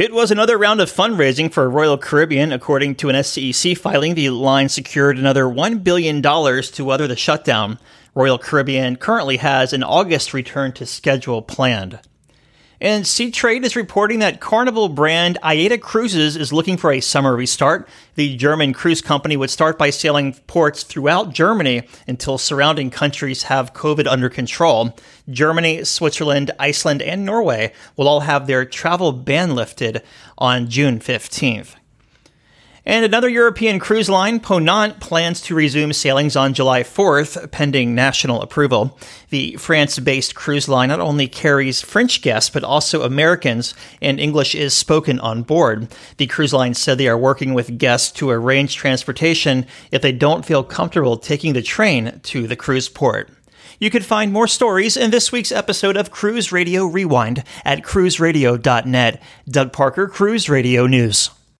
It was another round of fundraising for Royal Caribbean. According to an SEC filing, the line secured another $1 billion to weather the shutdown. Royal Caribbean currently has an August return to schedule planned. And Seatrade is reporting that Carnival brand AIDA Cruises is looking for a summer restart. The German cruise company would start by sailing ports throughout Germany until surrounding countries have COVID under control. Germany, Switzerland, Iceland, and Norway will all have their travel ban lifted on June 15th. And another European cruise line, Ponant, plans to resume sailings on July 4th, pending national approval. The France-based cruise line not only carries French guests, but also Americans, and English is spoken on board. The cruise line said they are working with guests to arrange transportation if they don't feel comfortable taking the train to the cruise port. You can find more stories in this week's episode of Cruise Radio Rewind at cruiseradio.net. Doug Parker, Cruise Radio News.